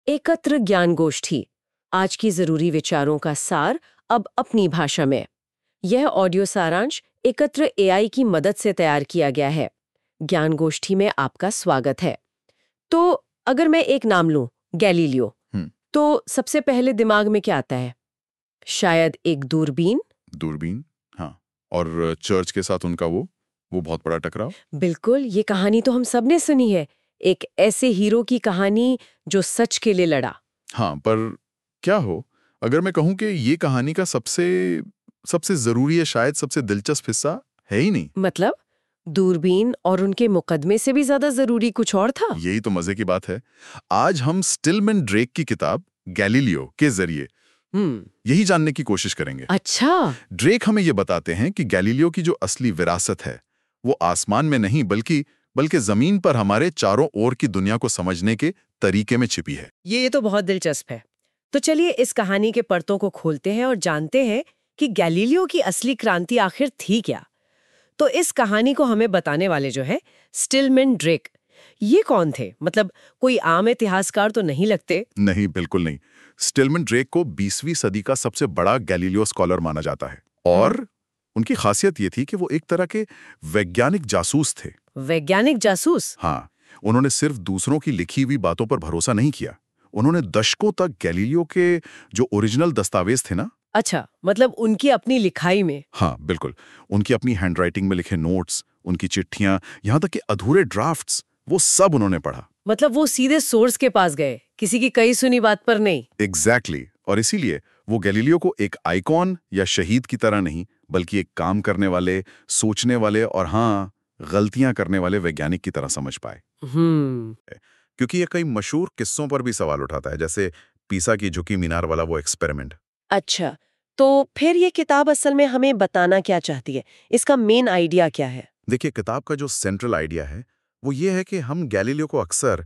एकत्र ज्ञान गोष्ठी, आज की जरूरी विचारों का सार अब अपनी भाषा में। यह ऑडियो सारांश एकत्र एआई की मदद से तैयार किया गया है। ज्ञान गोष्ठी में आपका स्वागत है। तो अगर मैं एक नाम लूं, गैलीलियो, तो सबसे पहले दिमाग में क्या आता है? शायद एक दूरबीन। दूरबीन, हाँ। और चर्च के साथ उनका वो बहुत बड़ा टकराव। बिल्कुल, ये कहानी तो हम सबने सुनी है। एक ऐसे हीरो की कहानी जो सच के लिए लड़ा। हाँ, पर क्या हो अगर मैं कहूं कि ये कहानी का सबसे सबसे जरूरी है, शायद सबसे दिलचस्प हिस्सा है ही नहीं। मतलब दूरबीन और उनके मुकदमे से भी ज्यादा जरूरी कुछ और था। यही तो मजे की बात है। आज हम स्टिलमैन ड्रेक की किताब गैलीलियो के जरिए यही जानने की कोशिश करेंगे। अच्छा। ड्रेक हमें ये बताते हैं कि गैलीलियो की जो असली विरासत है वो आसमान में नहीं बल्कि जमीन पर हमारे चारों ओर की दुनिया को समझने के तरीके में छिपी है। ये तो बहुत दिलचस्प है। तो चलिए इस कहानी के परतों को खोलते हैं और जानते हैं कि गैलीलियो की असली क्रांति आखिर थी क्या। तो इस कहानी को हमें बताने वाले जो है स्टिलमैन ड्रेक, ये कौन थे? मतलब कोई आम इतिहासकार तो नहीं लगते। नहीं, बिल्कुल नहीं। स्टिलमैन ड्रेक को 20वीं सदी का सबसे बड़ा गैलीलियो स्कॉलर माना जाता है और उनकी खासियत ये थी कि वो एक तरह के वैज्ञानिक जासूस थे। वैज्ञानिक जासूस? हाँ, उन्होंने सिर्फ दूसरों की लिखी हुई बातों पर भरोसा नहीं किया। उन्होंने दशकों तक गैलीलियो के जो ओरिजिनल दस्तावेज थे ना। अच्छा, मतलब उनकी अपनी लिखाई में? हाँ, बिल्कुल। उनकी अपनी हैंडराइटिंग में लिखे नोट्स, उनकी चिट्ठियां, यहाँ तक कि अधूरे ड्राफ्ट्स, वो सब उन्होंने पढ़ा। मतलब वो सीधे सोर्स के पास गए, किसी की कई सुनी बात पर नहीं। एग्जैक्टली। और इसीलिए वो गैलीलियो को एक आइकॉन या शहीद की तरह नहीं, बल्कि एक काम करने वाले, सोचने वाले और हाँ, गलतियां करने वाले वैज्ञानिक की तरह समझ पाए। क्योंकि ये कई मशहूर किस्सों पर भी सवाल उठाता है, जैसे पीसा की झुकी मीनार वाला वो एक्सपेरिमेंट। अच्छा, तो फिर ये किताब असल में हमें बताना क्या चाहती है? इसका मेन आइडिया क्या है? देखिए, किताब का जो सेंट्रल आइडिया है वो ये है कि हम गैलीलियो को अक्सर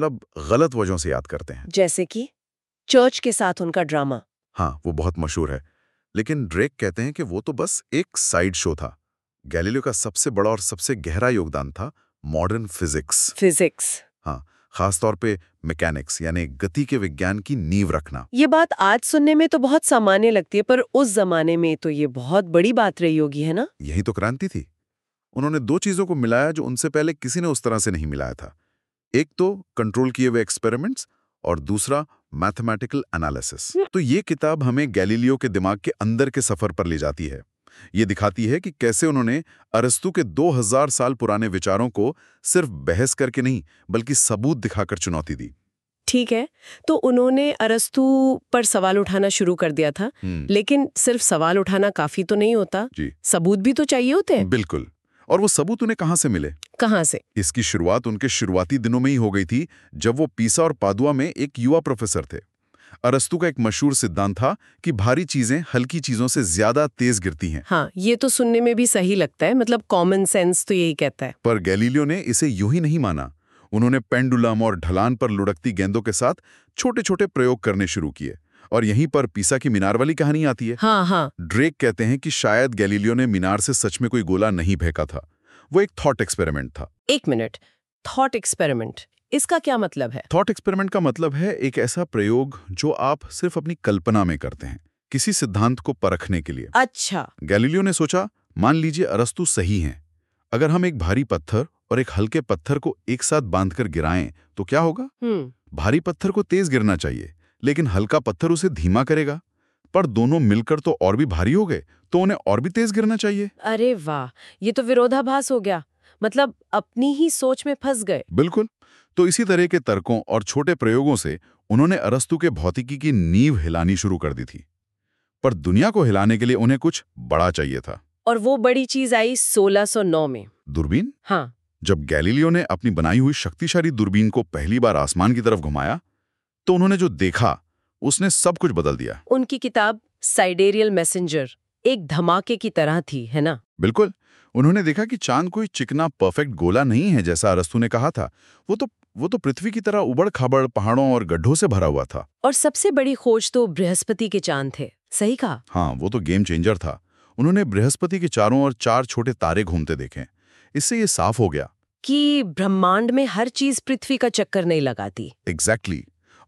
गलत वजहों से याद करते हैं। जैसे कि चर्च के साथ उनका ड्रामा। हाँ, वो बहुत मशहूर है। लेकिन ड्रेक कहते हैं कि वो तो बस एक साइड शो था। गैलीलियो का सबसे बड़ा और सबसे गहरा योगदान था मॉडर्न फिजिक्स। हाँ, खासतौर पे मैकेनिक्स यानी गति के विज्ञान की नींव रखना। ये बात आज सुनने में तो बहुत सामान्य लगती है, पर उस जमाने में तो ये बहुत बड़ी बात रही होगी, है ना? यही तो क्रांति थी। उन्होंने दो चीजों को मिलाया जो उनसे पहले किसी ने उस तरह से नहीं मिलाया था। एक तो कंट्रोल किए हुए एक्सपेरिमेंट्स और दूसरा मैथमेटिकल एनालिसिस। तो ये किताब हमें गैलीलियो के दिमाग के अंदर के सफर पर ले जाती है। ये दिखाती है कि कैसे उन्होंने अरस्तू के 2000 साल पुराने विचारों को सिर्फ बहस करके नहीं, बल्कि सबूत दिखाकर चुनौती दी। ठीक है, तो उन्होंने अरस्तू पर सवाल उठाना शुरू कर दिया था, लेकिन सिर्फ सवाल उठाना काफी तो नहीं होता। जी, सबूत भी तो चाहिए होते हैं। बिल्कुल। और वो सबूत उन्हें कहाँ से मिले? कहाँ से? इसकी शुरुआत उनके शुरुआती दिनों में ही हो गई थी, जब वो पीसा और पादुआ में एक युवा प्रोफेसर थे। अरस्तू का एक मशहूर सिद्धांत था कि भारी चीजें हल्की चीजों से ज्यादा तेज गिरती हैं। हाँ, ये तो सुनने में भी सही लगता है, मतलब कॉमन सेंस तो यही कहता है। पर गैलीलियो ने इसे यूं ही नहीं माना। उन्होंने पेंडुलम और ढलान पर लुढ़कती गेंदों के साथ छोटे छोटे प्रयोग करने शुरू किए। और यहीं पर पीसा की मीनार वाली कहानी आती है। हाँ। ड्रेक कहते हैं कि शायद गैलीलियो ने मीनार से सच में कोई गोला नहीं फेंका था, वो एक थॉट एक्सपेरिमेंट था। एक मिनट, थॉट एक्सपेरिमेंट, इसका क्या मतलब है? थॉट एक्सपेरिमेंट का मतलब है एक ऐसा प्रयोग जो आप सिर्फ अपनी कल्पना में करते हैं, किसी सिद्धांत को परखने के लिए। अच्छा। गैलीलियो ने सोचा, मान लीजिए अरस्तू सही हैं। अगर हम एक भारी पत्थर और एक हल्के पत्थर को एक साथ बांधकर गिराएं तो क्या होगा? भारी पत्थर को तेज गिरना चाहिए, लेकिन हल्का पत्थर उसे धीमा करेगा। पर दोनों मिलकर तो और भी भारी हो गए, तो उन्हें और भी तेज गिरना चाहिए। अरे वाह, ये तो विरोधाभास हो गया। मतलब अपनी ही सोच में फंस गए। बिल्कुल। तो इसी तरह के तर्कों और छोटे प्रयोगों से उन्होंने अरस्तू के भौतिकी की नींव हिलानी शुरू कर दी थी। पर दुनिया को हिलाने के लिए उन्हें कुछ बड़ा चाहिए था। और वो बड़ी चीज आई 1609 में। दूरबीन? हाँ। जब गैलीलियो ने अपनी बनाई हुई शक्तिशाली दूरबीन को पहली बार आसमान की तरफ घुमाया, तो उन्होंने जो देखा उसने सब कुछ बदल दिया। उनकी किताब साइडेरियल मैसेंजर एक धमाके की तरह थी, है ना? बिल्कुल। उन्होंने देखा कि चांद कोई चिकना परफेक्ट गोला नहीं है जैसा अरस्तू ने कहा था। वो तो पृथ्वी की तरह उबड़-खाबड़ पहाड़ों और गड्ढों से भरा हुआ था। और सबसे बड़ी खोज तो बृहस्पति के चांद थे। सही कहा। हाँ, वो तो गेम चेंजर था। उन्होंने बृहस्पति के चारों ओर 4 छोटे तारे घूमते देखे। इससे ये साफ हो गया कि ब्रह्मांड में हर चीज पृथ्वी का चक्कर नहीं लगाती। एग्जैक्टली।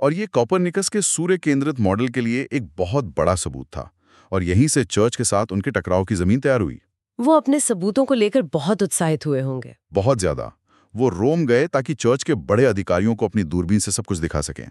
और ये कोपरनिकस के सूर्य केंद्रित मॉडल के लिए एक बहुत बड़ा सबूत था, और यहीं से चर्च के साथ उनके टकराव की जमीन तैयार हुई। वो अपने सबूतों को लेकर बहुत उत्साहित हुए होंगे। बहुत ज्यादा। वो रोम गए ताकि चर्च के बड़े अधिकारियों को अपनी दूरबीन से सब कुछ दिखा सकें।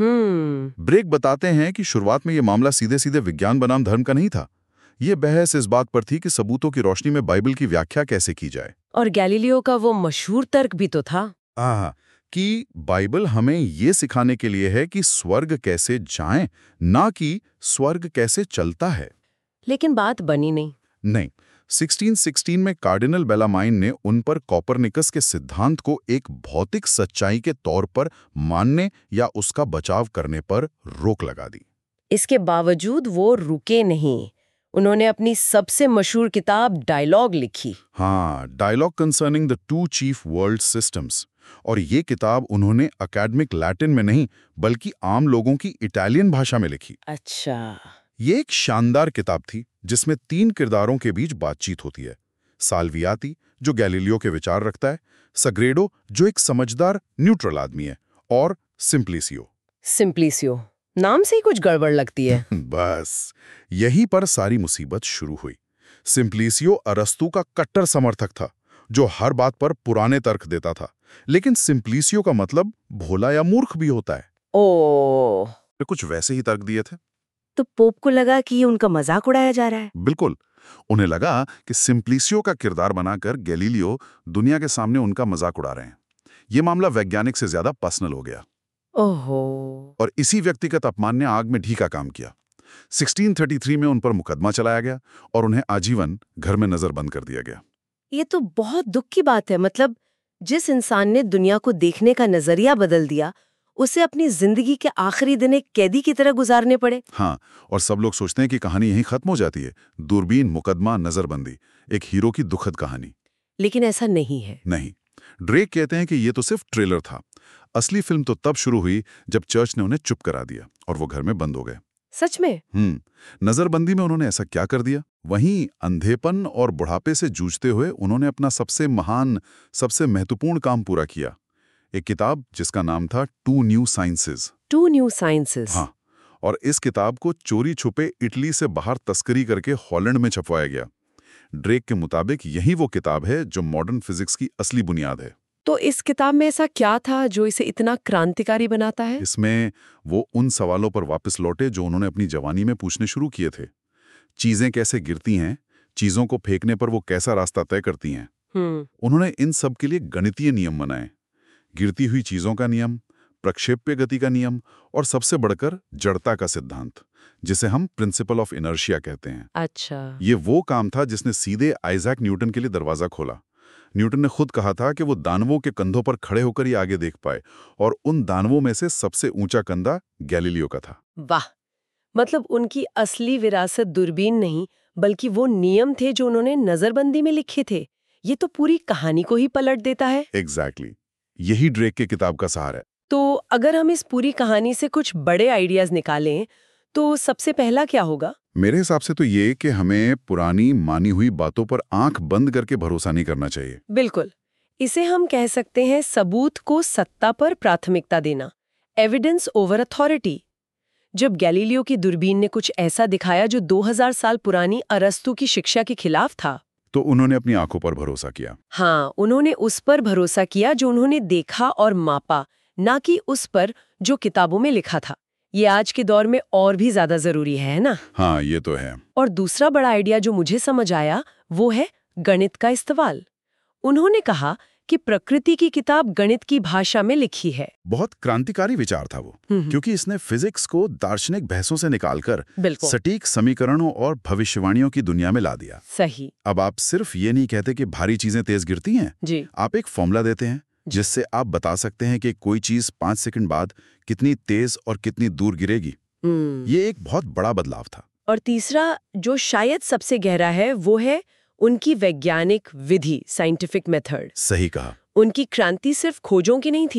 ब्रेक बताते हैं कि शुरुआत में ये मामला सीधे सीधे विज्ञान बनाम धर्म का नहीं था। ये बहस इस बात पर थी कि सबूतों की रोशनी में बाइबल की व्याख्या कैसे की जाए। और गैलीलियो का वो मशहूर तर्क भी तो था। हाँ, कि बाइबल हमें ये सिखाने के लिए है कि स्वर्ग कैसे जाएं, ना कि स्वर्ग कैसे चलता है। लेकिन बात बनी नहीं। 1616 में कार्डिनल बेलामाइन ने उन पर कोपरनिकस के सिद्धांत को एक भौतिक सच्चाई के तौर पर मानने या उसका बचाव करने पर रोक लगा दी। इसके बावजूद वो रुके नहीं। उन्होंने अपनी सबसे मशहूर किताब डायलॉग लिखी। हाँ, dialogue concerning the two chief world systems. और ये किताब उन्होंने अकेडमिक लैटिन में नहीं बल्कि आम लोगों की इटालियन भाषा में लिखी। अच्छा। ये एक शानदार किताब थी जिसमें 3 किरदारों के बीच बातचीत होती है। साल्वियाती, जो गैलीलियो के विचार रखता है, सग्रेडो, जो एक समझदार न्यूट्रल आदमी है, और सिम्प्लिसियो। नाम से ही कुछ गड़बड़ लगती है। बस यहीं पर सारी मुसीबत शुरू हुई। सिम्प्लिसियो अरस्तू का कट्टर समर्थक था, जो हर बात पर पुराने तर्क देता था। लेकिन सिम्प्लिसियो का मतलब भोला या मूर्ख भी होता है। ओह। तो कुछ वैसे ही तर्क दिए थे। तो पोप को लगा कि ये उनका मजाक उड़ाया जा रहा है। बिल्कुल। उन्हें लगा कि सिम्प्लिसियो का किरदार बनाकर गैलीलियो दुनिया के सामने उनका मजाक उड़ा रहे हैं। ये मामला वैज्ञानिक से ज्यादा पर्सनल हो गया। ओहो। और इसी व्यक्तिगत अपमान ने आग में ढीका काम किया। 1633 में उन पर मुकदमा चलाया गया और उन्हें आजीवन घर में नजरबंद कर दिया गया। ये तो बहुत दुख की बात है। मतलब जिस इंसान ने दुनिया को देखने का नजरिया बदल दिया, उसे अपनी जिंदगी के आखिरी दिन एक कैदी की तरह गुजारने पड़े। हाँ, और सब लोग सोचते हैं कि कहानी यहीं खत्म हो जाती है। दूरबीन, मुकदमा, नजरबंदी, एक हीरो की दुखद कहानी। लेकिन ऐसा नहीं है। नहीं। ड्रेक कहते हैं कि ये तो सिर्फ ट्रेलर था। असली फिल्म तो तब शुरू हुई जब चर्च ने उन्हें चुप करा दिया और वो घर में बंद हो गए। सच में? नजरबंदी में उन्होंने ऐसा क्या कर दिया? वहीं अंधेपन और बुढ़ापे से जूझते हुए उन्होंने अपना सबसे महान, सबसे महत्वपूर्ण काम पूरा किया। एक किताब जिसका नाम था टू न्यू साइंसेज। हाँ, और इस किताब को चोरी छुपे इटली से बाहर तस्करी करके हॉलैंड में छपवाया गया। ड्रेक के मुताबिक यही वो किताब है जो मॉडर्न फिजिक्स की असली बुनियाद है। तो इस किताब में ऐसा क्या था जो इसे इतना क्रांतिकारी बनाता है? इसमें वो उन सवालों पर वापस लौटे जो उन्होंने अपनी जवानी में पूछने शुरू किए थे। चीजें कैसे गिरती हैं, चीजों को फेंकने पर वो कैसा रास्ता तय करती हैं। उन्होंने इन सब के लिए गणितीय नियम बनाए। गिरती हुई चीजों का नियम, प्रक्षेप्य गति का नियम, और सबसे बढ़कर जड़ता का सिद्धांत, जिसे हम प्रिंसिपल ऑफ इनर्शिया कहते हैं। अच्छा। ये वो काम था जिसने सीधे आइजैक न्यूटन के लिए दरवाजा खोला। न्यूटन ने खुद कहा था कि वो दानवों के कंधों पर खड़े होकर ही आगे देख पाए, और उन दानवों में से सबसे ऊंचा कंधा गैलीलियो का था। वाह। मतलब उनकी असली विरासत दूरबीन नहीं, बल्कि वो नियम थे जो उन्होंने नजरबंदी में लिखे थे। ये तो पूरी कहानी को ही पलट देता है। एग्जैक्टली। यही ड्रेक के किताब का सहारा है। तो अगर हम इस पूरी कहानी से कुछ बड़े आइडियाज निकालें, तो सबसे पहला क्या होगा? मेरे हिसाब से तो ये कि हमें पुरानी मानी हुई बातों पर आंख बंद करके भरोसा नहीं करना चाहिए। बिल्कुल। इसे हम कह सकते हैं सबूत को सत्ता पर प्राथमिकता देना, एविडेंस ओवर अथॉरिटी। जब गैलीलियो की दूरबीन ने कुछ ऐसा दिखाया जो 2000 साल पुरानी अरस्तू की शिक्षा के खिलाफ था, तो उन्होंने अपनी आंखों पर भरोसा किया। हाँ, उन्होंने उस पर भरोसा किया जो उन्होंने देखा और मापा, ना कि उस पर जो किताबों में लिखा था। ये आज के दौर में और भी ज्यादा जरूरी है ना? हाँ, ये तो है। और दूसरा बड़ा आइडिया जो मुझे समझ आया वो है गणित का इस्तेमाल। उन्होंने कहा कि प्रकृति की किताब गणित की भाषा में लिखी है। बहुत क्रांतिकारी विचार था वो, क्योंकि इसने फिजिक्स को दार्शनिक बहसों से निकालकर सटीक समीकरणों और भविष्यवाणियों की दुनिया में ला दिया। सही। अब आप सिर्फ ये नहीं कहते कि भारी चीजें तेज गिरती हैं जी। आप एक फॉर्मूला देते हैं जिससे आप बता सकते हैं कि कोई चीज 5 सेकंड बाद कितनी तेज और कितनी दूर गिरेगी। ये एक बहुत बड़ा बदलाव था। और तीसरा, जो शायद सबसे गहरा है, वो है उनकी वैज्ञानिक विधि, साइंटिफिक मेथड। सही कहा। उनकी क्रांति सिर्फ खोजों की नहीं थी,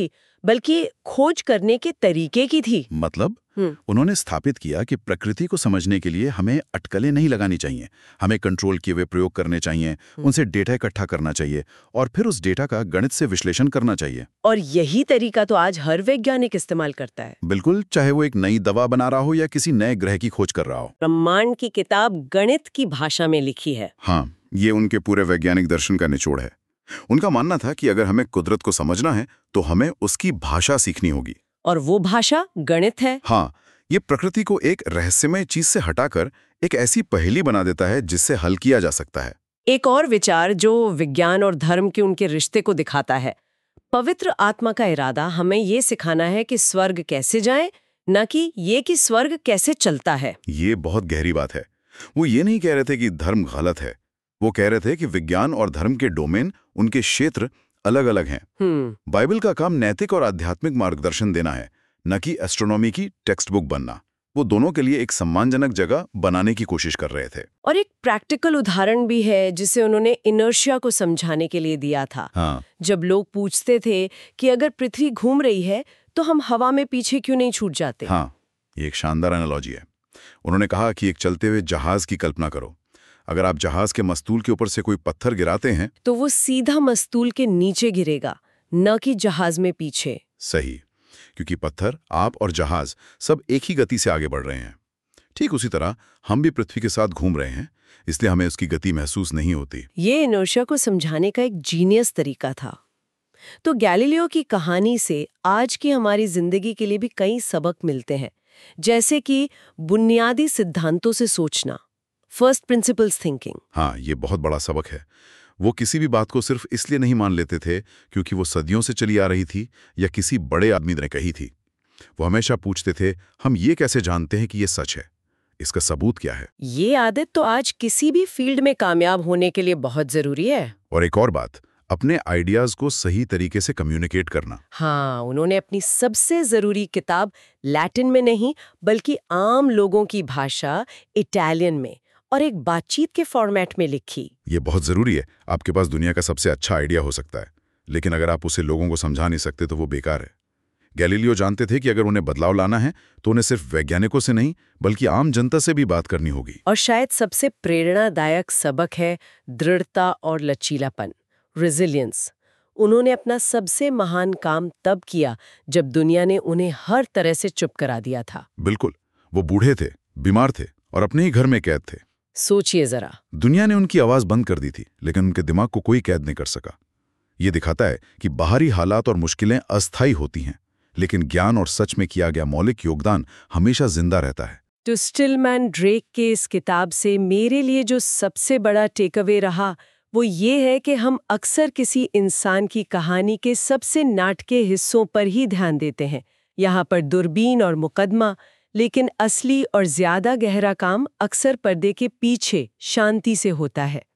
बल्कि खोज करने के तरीके की थी। मतलब उन्होंने स्थापित किया कि प्रकृति को समझने के लिए हमें अटकलें नहीं लगानी चाहिए, हमें कंट्रोल किए हुए प्रयोग करने चाहिए, उनसे डेटा इकट्ठा करना चाहिए और फिर उस डेटा का गणित से विश्लेषण करना चाहिए। और यही तरीका तो आज हर वैज्ञानिक इस्तेमाल करता है। बिल्कुल, चाहे वो एक नई दवा बना रहा हो या किसी नए ग्रह की खोज कर रहा हो। ब्रह्मांड की किताब गणित की भाषा में लिखी है। हाँ, ये उनके पूरे वैज्ञानिक दर्शन का निचोड़ है। उनका मानना था कि अगर हमें कुदरत को समझना है तो हमें उसकी भाषा सीखनी होगी। और वो भाषा गणित है। हाँ, ये प्रकृति को एक रहस्यमय चीज से हटाकर एक ऐसी पहेली बना देता है जिससे हल किया जा सकता है। एक और विचार जो विज्ञान और धर्म के उनके रिश्ते को दिखाता है। पवित्र आत्मा का इरादा हमें ये सिखाना है कि स्वर्ग कैसे जाएं, न कि ये कि स्वर्ग कैसे चलता है। ये बहुत गहरी बात है। वो ये नहीं कह रहे थे कि धर्म गलत है, वो कह रहे थे कि विज्ञान और धर्म के डोमेन, उनके क्षेत्र अलग अलग हैं। बाइबल का काम नैतिक और आध्यात्मिक मार्गदर्शन देना है, न कि एस्ट्रोनॉमी की टेक्स्ट बुक बनना। वो दोनों के लिए एक सम्मानजनक जगह बनाने की कोशिश कर रहे थे। और एक प्रैक्टिकल उदाहरण भी है जिसे उन्होंने इनर्शिया को समझाने के लिए दिया था। हाँ। जब लोग पूछते थे कि अगर पृथ्वी घूम रही है तो हम हवा में पीछे क्यों नहीं छूट जाते। हाँ, ये एक शानदार एनालॉजी है। उन्होंने कहा कि एक चलते हुए जहाज की कल्पना करो। अगर आप जहाज के मस्तूल के ऊपर से कोई पत्थर गिराते हैं तो वो सीधा मस्तूल के नीचे गिरेगा, न कि जहाज में पीछे। सही, क्योंकि पत्थर, आप और जहाज सब एक ही गति से आगे बढ़ रहे हैं। ठीक उसी तरह हम भी पृथ्वी के साथ घूम रहे हैं, इसलिए हमें उसकी गति महसूस नहीं होती। ये इनर्शिया को समझाने का एक जीनियस तरीका था। तो गैलीलियो की कहानी से आज की हमारी जिंदगी के लिए भी कई सबक मिलते हैं, जैसे कि बुनियादी सिद्धांतों से सोचना, फर्स्ट प्रिंसिपल्स थिंकिंग। हाँ, ये बहुत बड़ा सबक है। वो किसी भी बात को सिर्फ इसलिए नहीं मान लेते थे क्योंकि वो सदियों से चली आ रही थी या किसी बड़े आदमी ने कही थी। वो हमेशा पूछते थे, हम ये कैसे जानते हैं कि ये सच है? इसका सबूत क्या है? ये आदत तो आज किसी भी फील्ड में कामयाब होने के लिए बहुत जरूरी है। और एक और बात, अपने आइडियाज को सही तरीके से कम्युनिकेट करना। हाँ, उन्होंने अपनी सबसे जरूरी किताब लैटिन में नहीं बल्कि आम लोगों की भाषा इटालियन में और एक बातचीत के फॉर्मेट में लिखी। ये बहुत जरूरी है। आपके पास दुनिया का सबसे अच्छा आइडिया हो सकता है, लेकिन अगर आप उसे लोगों को समझा नहीं सकते तो वो बेकार है। गैलीलियो जानते थे कि अगर उन्हें बदलाव लाना है तो उन्हें सिर्फ वैज्ञानिकों से नहीं बल्कि आम जनता से भी बात करनी होगी। और शायद सबसे प्रेरणादायक सबक है दृढ़ता और लचीलापन, रेजिलियंस। उन्होंने अपना सबसे महान काम तब किया जब दुनिया ने उन्हें हर तरह से चुप करा दिया था। बिल्कुल, वो बूढ़े थे, बीमार थे और अपने ही घर में कैद थे। सोचिए जरा, दुनिया ने उनकी आवाज बंद कर दी थी, लेकिन उनके दिमाग को कोई कैद नहीं कर सका। ये दिखाता है कि बाहरी हालात और मुश्किलें अस्थायी होती हैं, लेकिन ज्ञान और सच में किया गया मौलिक योगदान हमेशा जिंदा रहता है। तो स्टिलमैन ड्रेक के इस किताब से मेरे लिए जो सबसे बड़ा टेकअवे रहा वो ये है कि हम अक्सर किसी इंसान की कहानी के सबसे नाटकीय हिस्सों पर ही ध्यान देते हैं, यहाँ पर दूरबीन और मुकदमा, लेकिन असली और ज्यादा गहरा काम अक्सर पर्दे के पीछे शांति से होता है।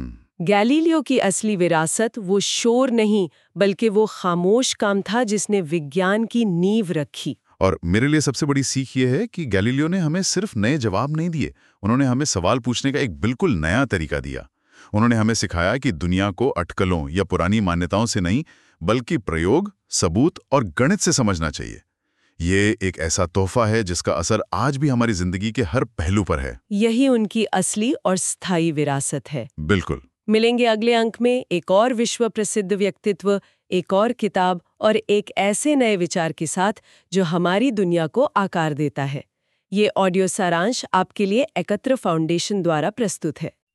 गैलीलियो की असली विरासत वो शोर नहीं बल्कि वो खामोश काम था जिसने विज्ञान की नींव रखी। और मेरे लिए सबसे बड़ी सीख ये है कि गैलीलियो ने हमें सिर्फ नए जवाब नहीं दिए, उन्होंने हमें सवाल पूछने का एक बिल्कुल नया तरीका दिया। उन्होंने हमें सिखाया कि दुनिया को अटकलों या पुरानी मान्यताओं से नहीं बल्कि प्रयोग, सबूत और गणित से समझना चाहिए। ये एक ऐसा तोहफा है जिसका असर आज भी हमारी जिंदगी के हर पहलू पर है। यही उनकी असली और स्थायी विरासत है। बिल्कुल। मिलेंगे अगले अंक में एक और विश्व प्रसिद्ध व्यक्तित्व, एक और किताब और एक ऐसे नए विचार के साथ जो हमारी दुनिया को आकार देता है। ये ऑडियो सारांश आपके लिए एकत्र फाउंडेशन द्वारा प्रस्तुत है।